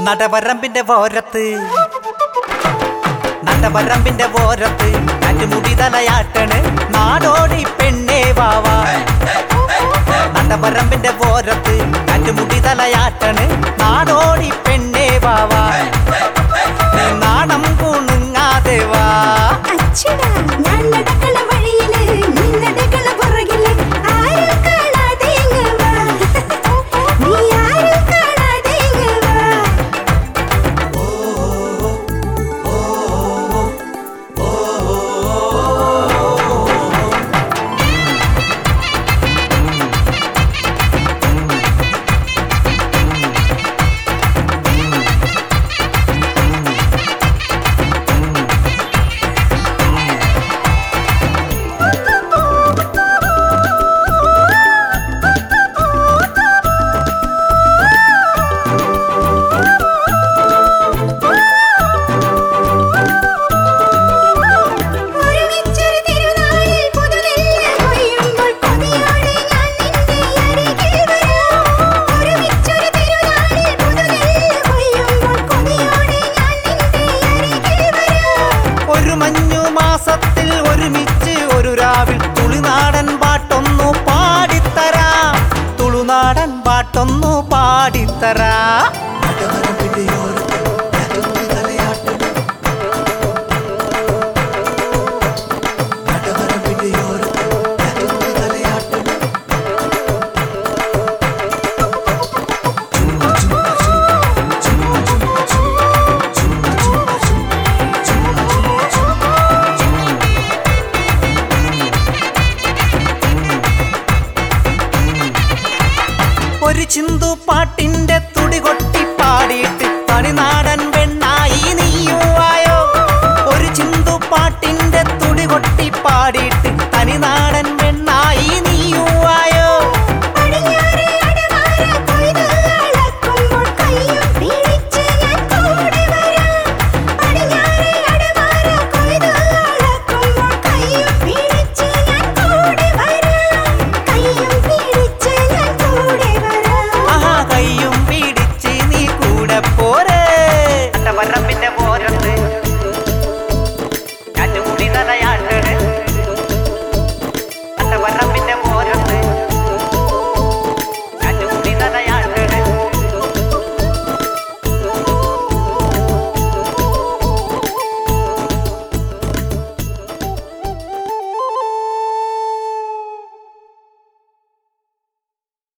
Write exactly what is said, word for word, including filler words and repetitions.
നടവരമ്പിന്റെ ഓരത്ത് നടവരമ്പിന്റെ ഓരത്ത് കാറ്റുമുടി തലയാട്ടണ് നാടോടി പെണ്ണേ വാവാ. നടവരമ്പിന്റെ ഓരത്ത് കാറ്റുമുടി തലയാട്ടണ് നാടോടി പെണ്ണേ വാവാ. നാണം കുണുങ്ങാതെ വാ. ഞാൻ നടക്കണ വഴിയില് നീ നടക്കണ പുറകില് ആരും കാണാതെ ഇങ്ങ് വാ. നീ ആരും കാണാതെ ഇങ്ങ് വാ. ഒരുമിച്ചൊരു തിരുനാളിൽ പുതുനെല്ല് കൊയ്യുമ്പോൾ കൊതിയോടെ ഞാൻ നിന്റെ അരികിൽ വരാം. ഒരുമിച്ചൊരു തിരുനാളിൽ പുതുനെല്ല് കൊയ്യുമ്പോൾ കൊതിയോടെ ഞാൻ നിന്റെ അരികിൽ വരാം. ഒരു മഞ്ഞു മാസത്തിൽ ഒരുമിച്ച് ഒരു രാവിൽ തുളുനാടൻ പാട്ടൊന്നു പാടിത്തരാം. തുളുനാടൻ പാട്ടൊന്നു പാടിത്തരാം. ഒരു ചിന്തു പാട്ടിൻ